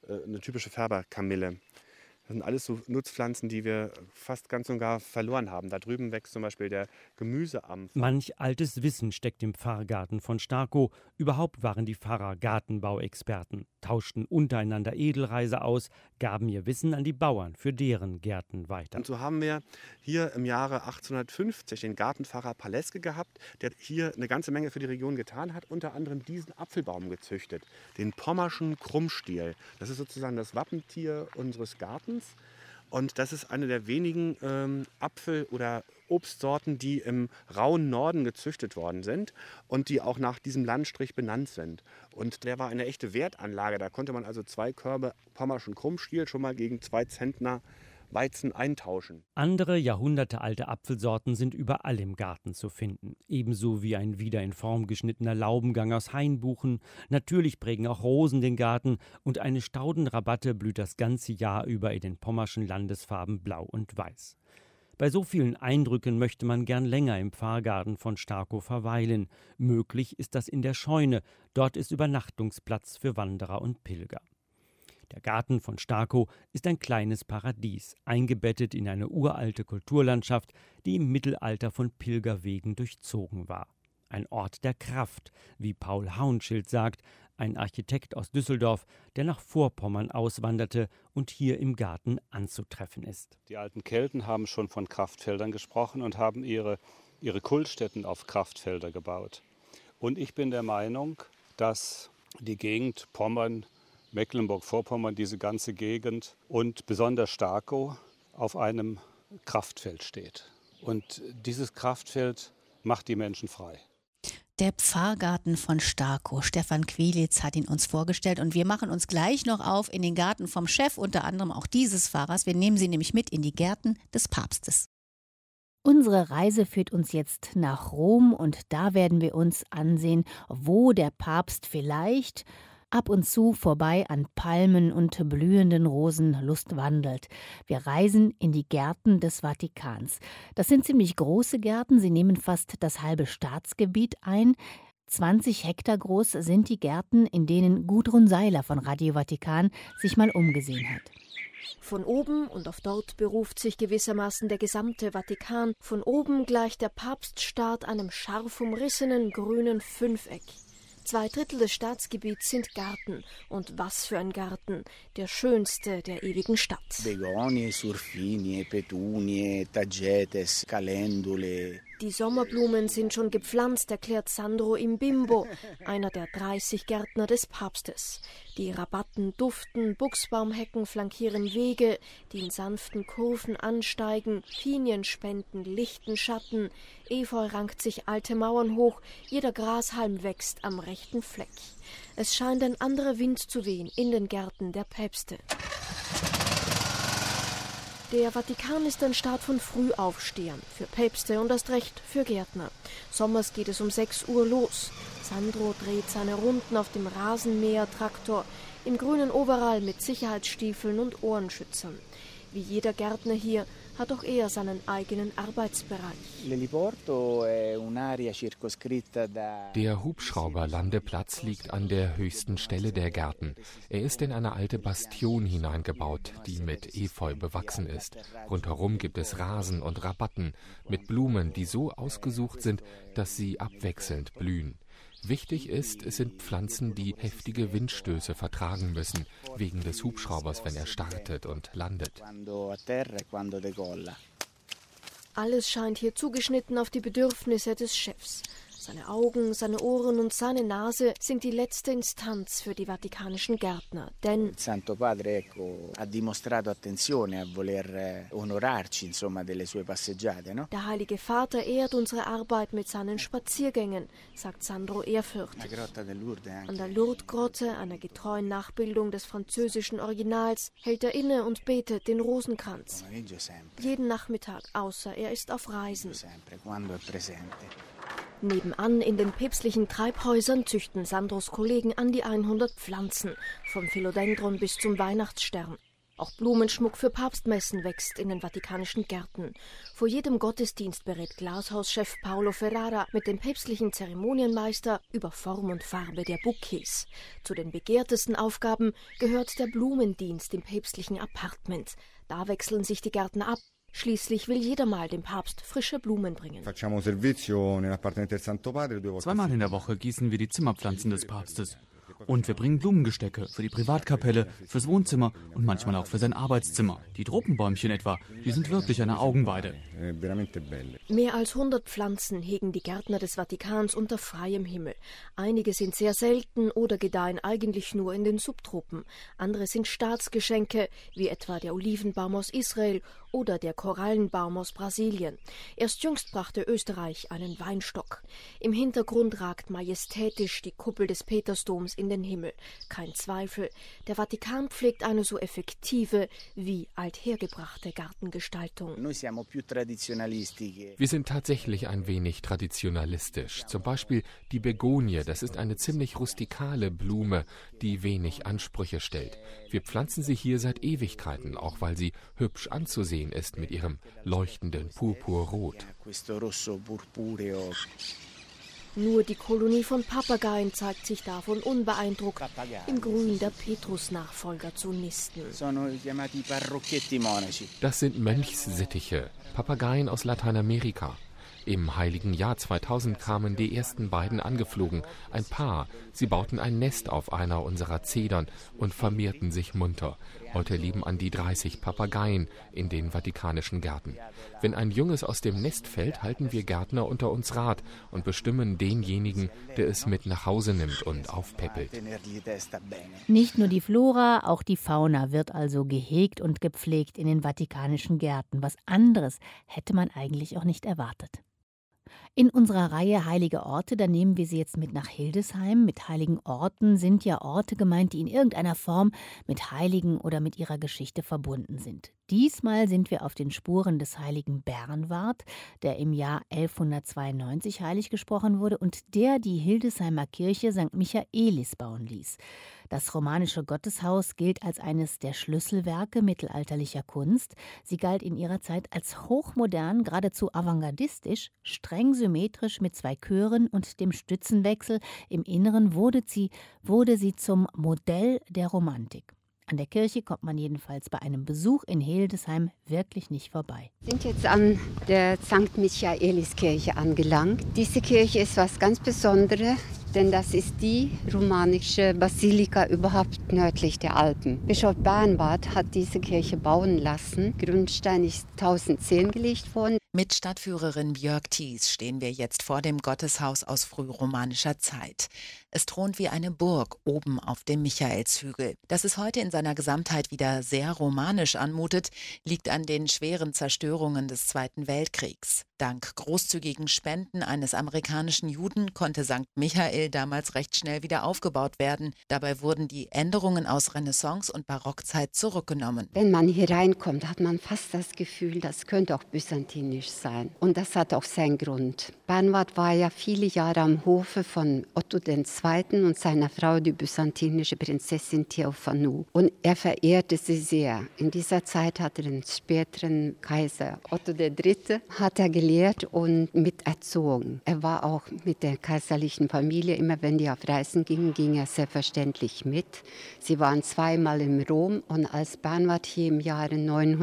Färberkamille. Das sind alles so Nutzpflanzen, die wir fast ganz und gar verloren haben. Da drüben wächst zum Beispiel der Gemüseampfer. Manch altes Wissen steckt im Pfarrgarten von Starkow. Überhaupt waren die Pfarrer Gartenbauexperten, tauschten untereinander Edelreise aus, gaben ihr Wissen an die Bauern für deren Gärten weiter. Und so haben wir hier im Jahre 1850 den Gartenpfarrer Paleske gehabt, der hier eine ganze Menge für die Region getan hat, unter anderem diesen Apfelbaum gezüchtet, den pommerschen Krummstiel. Das ist sozusagen das Wappentier unseres Gartens. Und das ist eine der wenigen Apfel- oder Obstsorten, die im rauen Norden gezüchtet worden sind und die auch nach diesem Landstrich benannt sind. Und der war eine echte Wertanlage. Da konnte man also 2 Körbe pommerschen Krummstiel schon mal gegen 2 Zentner Weizen eintauschen. Andere jahrhundertealte Apfelsorten sind überall im Garten zu finden. Ebenso wie ein wieder in Form geschnittener Laubengang aus Hainbuchen. Natürlich prägen auch Rosen den Garten und eine Staudenrabatte blüht das ganze Jahr über in den pommerschen Landesfarben Blau und Weiß. Bei so vielen Eindrücken möchte man gern länger im Pfarrgarten von Starkow verweilen. Möglich ist das in der Scheune. Dort ist Übernachtungsplatz für Wanderer und Pilger. Der Garten von Starkow ist ein kleines Paradies, eingebettet in eine uralte Kulturlandschaft, die im Mittelalter von Pilgerwegen durchzogen war. Ein Ort der Kraft, wie Paul Hauenschild sagt, ein Architekt aus Düsseldorf, der nach Vorpommern auswanderte und hier im Garten anzutreffen ist. Die alten Kelten haben schon von Kraftfeldern gesprochen und haben ihre Kultstätten auf Kraftfelder gebaut. Und ich bin der Meinung, dass die Gegend Pommern, Mecklenburg-Vorpommern, diese ganze Gegend und besonders Starkow auf einem Kraftfeld steht. Und dieses Kraftfeld macht die Menschen frei. Der Pfarrgarten von Starkow. Stefan Quelitz hat ihn uns vorgestellt und wir machen uns gleich noch auf in den Garten vom Chef, unter anderem auch dieses Pfarrers. Wir nehmen Sie nämlich mit in die Gärten des Papstes. Unsere Reise führt uns jetzt nach Rom und da werden wir uns ansehen, wo der Papst vielleicht ab und zu vorbei an Palmen und blühenden Rosen lustwandelt. Wir reisen in die Gärten des Vatikans. Das sind ziemlich große Gärten, sie nehmen fast das halbe Staatsgebiet ein. 20 Hektar groß sind die Gärten, in denen Gudrun Seiler von Radio Vatikan sich mal umgesehen hat. Von oben und auf dort beruft sich gewissermaßen der gesamte Vatikan. Von oben gleicht der Papststaat einem scharf umrissenen grünen Fünfeck. 2/3 des Staatsgebiets sind Garten. Und was für ein Garten, der schönste der ewigen Stadt. Begonie, Surfinie, Petunie, Tagetes, Calendule. Die Sommerblumen sind schon gepflanzt, erklärt Sandro Imbimbo, einer der 30 Gärtner des Papstes. Die Rabatten duften, Buchsbaumhecken flankieren Wege, die in sanften Kurven ansteigen, Pinien spenden lichten Schatten, Efeu rankt sich alte Mauern hoch, jeder Grashalm wächst am rechten Fleck. Es scheint ein anderer Wind zu wehen in den Gärten der Päpste. Der Vatikan ist ein Staat von Frühaufstehern, für Päpste und erst recht für Gärtner. Sommers geht es um 6 Uhr los. Sandro dreht seine Runden auf dem Rasenmäher-Traktor, im grünen Overall mit Sicherheitsstiefeln und Ohrenschützern. Wie jeder Gärtner hier hat auch er seinen eigenen Arbeitsbereich. Der Hubschrauberlandeplatz liegt an der höchsten Stelle der Gärten. Er ist in eine alte Bastion hineingebaut, die mit Efeu bewachsen ist. Rundherum gibt es Rasen und Rabatten mit Blumen, die so ausgesucht sind, dass sie abwechselnd blühen. Wichtig ist, es sind Pflanzen, die heftige Windstöße vertragen müssen, wegen des Hubschraubers, wenn er startet und landet. Alles scheint hier zugeschnitten auf die Bedürfnisse des Chefs. Seine Augen, seine Ohren und seine Nase sind die letzte Instanz für die vatikanischen Gärtner, denn Santo Padre ha dimostrato attenzione a voler onorarci, insomma, delle sue passeggiate, no? Der Heilige Vater ehrt unsere Arbeit mit seinen Spaziergängen, sagt Sandro ehrfürchtig. An der Lourdes-Grotte, einer getreuen Nachbildung des französischen Originals, hält er inne und betet den Rosenkranz. Jeden Nachmittag, außer er ist auf Reisen. Nebenan in den päpstlichen Treibhäusern züchten Sandros Kollegen an die 100 Pflanzen, vom Philodendron bis zum Weihnachtsstern. Auch Blumenschmuck für Papstmessen wächst in den vatikanischen Gärten. Vor jedem Gottesdienst berät Glashauschef Paolo Ferrara mit dem päpstlichen Zeremonienmeister über Form und Farbe der Bouquets. Zu den begehrtesten Aufgaben gehört der Blumendienst im päpstlichen Appartement. Da wechseln sich die Gärtner ab. Schließlich will jeder mal dem Papst frische Blumen bringen. Zweimal in der Woche gießen wir die Zimmerpflanzen des Papstes. Und wir bringen Blumengestecke für die Privatkapelle, fürs Wohnzimmer und manchmal auch für sein Arbeitszimmer. Die Tropenbäumchen etwa, die sind wirklich eine Augenweide. Mehr als 100 Pflanzen hegen die Gärtner des Vatikans unter freiem Himmel. Einige sind sehr selten oder gedeihen eigentlich nur in den Subtropen. Andere sind Staatsgeschenke, wie etwa der Olivenbaum aus Israel oder der Korallenbaum aus Brasilien. Erst jüngst brachte Österreich einen Weinstock. Im Hintergrund ragt majestätisch die Kuppel des Petersdoms in den Himmel. Kein Zweifel, der Vatikan pflegt eine so effektive wie althergebrachte Gartengestaltung. Wir sind tatsächlich ein wenig traditionalistisch. Zum Beispiel die Begonie, das ist eine ziemlich rustikale Blume, die wenig Ansprüche stellt. Wir pflanzen sie hier seit Ewigkeiten, auch weil sie hübsch anzusehen ist mit ihrem leuchtenden Purpurrot. Nur die Kolonie von Papageien zeigt sich davon unbeeindruckt, im Grün der Petrus-Nachfolger zu nisten. Das sind Mönchssittiche, Papageien aus Lateinamerika. Im heiligen Jahr 2000 kamen die ersten beiden angeflogen, ein Paar. Sie bauten ein Nest auf einer unserer Zedern und vermehrten sich munter. Heute leben an die 30 Papageien in den vatikanischen Gärten. Wenn ein Junges aus dem Nest fällt, halten wir Gärtner unter uns Rat und bestimmen denjenigen, der es mit nach Hause nimmt und aufpäppelt. Nicht nur die Flora, auch die Fauna wird also gehegt und gepflegt in den vatikanischen Gärten. Was anderes hätte man eigentlich auch nicht erwartet. In unserer Reihe Heilige Orte, da nehmen wir Sie jetzt mit nach Hildesheim. Mit heiligen Orten sind ja Orte gemeint, die in irgendeiner Form mit Heiligen oder mit ihrer Geschichte verbunden sind. Diesmal sind wir auf den Spuren des heiligen Bernward, der im Jahr 1192 heilig gesprochen wurde und der die Hildesheimer Kirche St. Michaelis bauen ließ. Das romanische Gotteshaus gilt als eines der Schlüsselwerke mittelalterlicher Kunst. Sie galt in ihrer Zeit als hochmodern, geradezu avantgardistisch, streng symmetrisch mit 2 Chören und dem Stützenwechsel. Im Inneren wurde sie zum Modell der Romantik. An der Kirche kommt man jedenfalls bei einem Besuch in Hildesheim wirklich nicht vorbei. Wir sind jetzt an der St. Michaelis Kirche angelangt. Diese Kirche ist was ganz Besonderes. denn das ist die romanische Basilika überhaupt nördlich der Alpen. Bischof Bernward hat diese Kirche bauen lassen. Grundstein ist 1010 gelegt worden. Mit Stadtführerin Björk Thies stehen wir jetzt vor dem Gotteshaus aus frühromanischer Zeit. Es thront wie eine Burg oben auf dem Michaelshügel. Dass es heute in seiner Gesamtheit wieder sehr romanisch anmutet, liegt an den schweren Zerstörungen des Zweiten Weltkriegs. Dank großzügigen Spenden eines amerikanischen Juden konnte St. Michael damals recht schnell wieder aufgebaut werden. Dabei wurden die Änderungen aus Renaissance- und Barockzeit zurückgenommen. Wenn man hier reinkommt, hat man fast das Gefühl, das könnte auch byzantinisch sein. Und das hat auch seinen Grund. Bernward war ja viele Jahre am Hofe von Otto II. Und seiner Frau, die byzantinische Prinzessin Theophanu. Und er verehrte sie sehr. In dieser Zeit hat er den späteren Kaiser Otto III. Hat er gelehrt und miterzogen. Er war auch mit der kaiserlichen Familie, immer wenn die auf Reisen gingen, ging er selbstverständlich mit. Sie waren zweimal in Rom und als Bernward hier im Jahre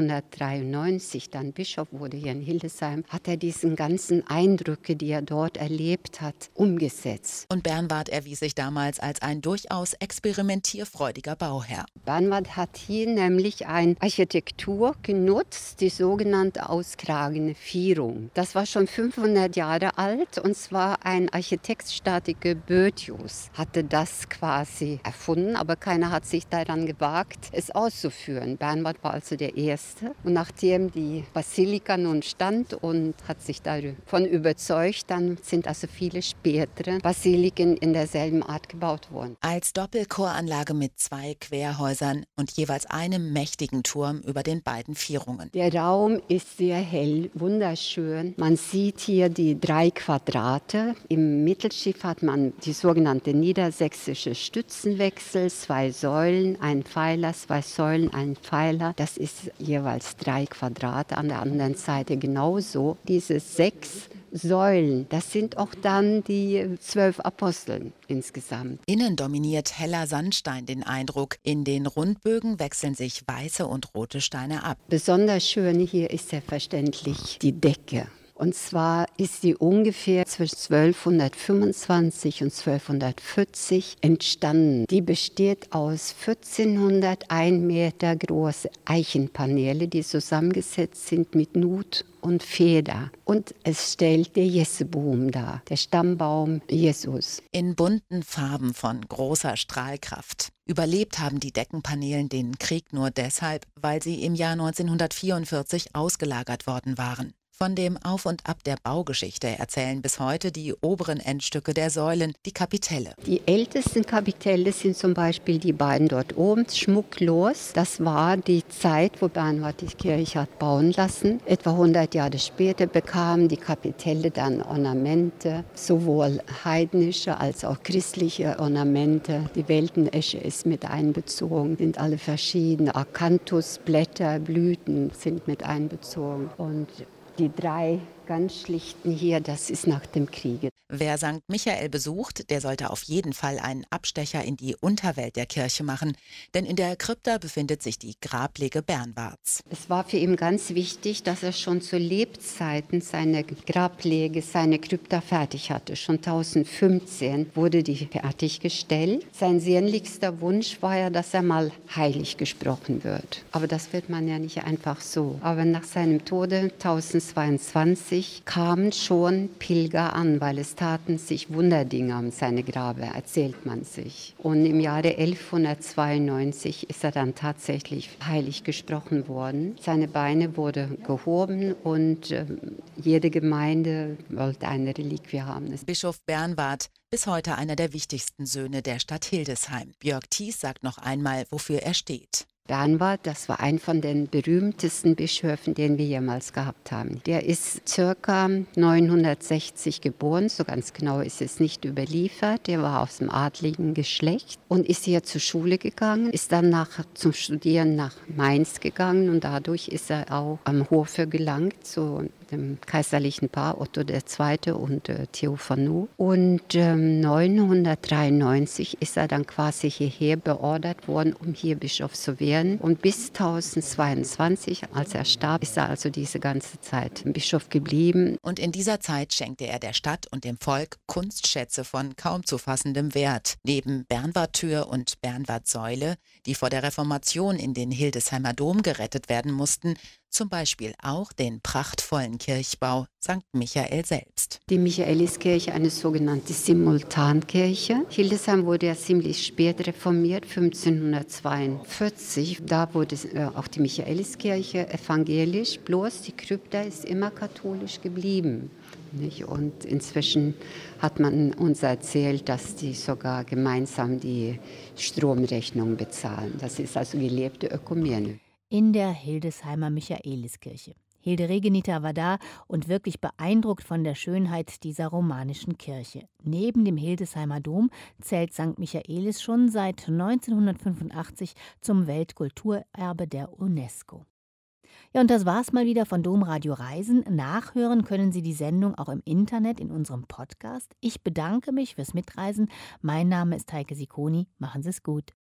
993 dann Bischof wurde hier in Hildesheim, hat er diesen ganzen Eindrücke, die er dort erlebt hat, umgesetzt. Und Bernward erwies sich damals als ein durchaus experimentierfreudiger Bauherr. Bernward hat hier nämlich eine Architektur genutzt, die sogenannte auskragende Vierung. Das war schon 500 Jahre alt und zwar ein Architektsstatiker Boethius hatte das quasi erfunden, aber keiner hat sich daran gewagt, es auszuführen. Bernward war also der Erste und nachdem die Basilika nun stand und hat sich davon überzeugt, dann sind also viele spätere Basiliken in derselben Art gebaut worden. Als Doppelchoranlage mit 2 Querhäusern und jeweils einem mächtigen Turm über den beiden Vierungen. Der Raum ist sehr hell, wunderschön. Man sieht hier die 3 Quadrate. Im Mittelschiff hat man die sogenannte niedersächsische Stützenwechsel, 2 Säulen, ein Pfeiler, 2 Säulen, ein Pfeiler. Das ist jeweils 3 Quadrate. An der anderen Seite genauso. Diese 6 Säulen, das sind auch dann die 12 Aposteln insgesamt. Innen dominiert heller Sandstein den Eindruck. In den Rundbögen wechseln sich weiße und rote Steine ab. Besonders schön hier ist selbstverständlich die Decke. Und zwar ist sie ungefähr zwischen 1225 und 1240 entstanden. Die besteht aus 1401 Meter große Eichenpaneele, die zusammengesetzt sind mit Nut und Feder. Und es stellt der Jessebaum dar, der Stammbaum Jesus. In bunten Farben von großer Strahlkraft. Überlebt haben die Deckenpaneelen den Krieg nur deshalb, weil sie im Jahr 1944 ausgelagert worden waren. Von dem Auf und Ab der Baugeschichte erzählen bis heute die oberen Endstücke der Säulen, die Kapitelle. Die ältesten Kapitelle sind zum Beispiel die beiden dort oben, schmucklos. Das war die Zeit, wo Bernward die Kirche hat bauen lassen. Etwa 100 Jahre später bekamen die Kapitelle dann Ornamente, sowohl heidnische als auch christliche Ornamente. Die Weltenesche ist mit einbezogen, sind alle verschiedene. Akanthus, Blätter, Blüten sind mit einbezogen. Und die 3 ganz schlichten hier, das ist nach dem Krieg. Wer St. Michael besucht, der sollte auf jeden Fall einen Abstecher in die Unterwelt der Kirche machen, denn in der Krypta befindet sich die Grablege Bernwards. Es war für ihn ganz wichtig, dass er schon zu Lebzeiten seine Grablege, seine Krypta fertig hatte. Schon 1015 wurde die fertiggestellt. Sein sehnlichster Wunsch war ja, dass er mal heilig gesprochen wird. Aber das wird man ja nicht einfach so. Aber nach seinem Tode 1022 kamen schon Pilger an, weil es taten sich Wunderdinge um seine Grabe, erzählt man sich. Und im Jahre 1192 ist er dann tatsächlich heilig gesprochen worden. Seine Beine wurden gehoben und jede Gemeinde wollte eine Reliquie haben. Bischof Bernward, bis heute einer der wichtigsten Söhne der Stadt Hildesheim. Björk Thies sagt noch einmal, wofür er steht. Bernward, das war ein von den berühmtesten Bischöfen, den wir jemals gehabt haben. Der ist ca. 960 geboren, so ganz genau ist es nicht überliefert. Der war aus dem adligen Geschlecht und ist hier zur Schule gegangen, ist dann zum Studieren nach Mainz gegangen und dadurch ist er auch am Hofe gelangt, so dem kaiserlichen Paar Otto II. Und Theophanu. Und 993 ist er dann quasi hierher beordert worden, um hier Bischof zu werden. Und bis 1022, als er starb, ist er also diese ganze Zeit Bischof geblieben. Und in dieser Zeit schenkte er der Stadt und dem Volk Kunstschätze von kaum zu fassendem Wert. Neben Bernwardtür und Bernwardsäule, die vor der Reformation in den Hildesheimer Dom gerettet werden mussten, zum Beispiel auch den prachtvollen Kirchbau St. Michael selbst. Die Michaeliskirche, eine sogenannte Simultankirche. Hildesheim wurde ja ziemlich spät reformiert, 1542. Da wurde auch die Michaeliskirche evangelisch, bloß die Krypta ist immer katholisch geblieben. Und inzwischen hat man uns erzählt, dass die sogar gemeinsam die Stromrechnung bezahlen. Das ist also gelebte Ökumene. In der Hildesheimer Michaeliskirche. Hilde Regeniter war da und wirklich beeindruckt von der Schönheit dieser romanischen Kirche. Neben dem Hildesheimer Dom zählt St. Michaelis schon seit 1985 zum Weltkulturerbe der UNESCO. Ja, und das war's mal wieder von Domradio Reisen. Nachhören können Sie die Sendung auch im Internet in unserem Podcast. Ich bedanke mich fürs Mitreisen. Mein Name ist Heike Sikoni. Machen Sie es gut.